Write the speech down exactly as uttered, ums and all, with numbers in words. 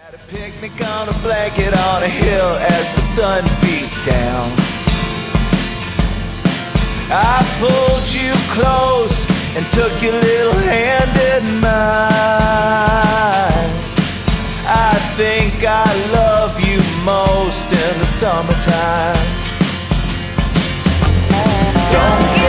Had a picnic on a blanket on a hill as the sun beat down. I pulled you close and took your little hand in mine. I think I love you most in the summertime. Don't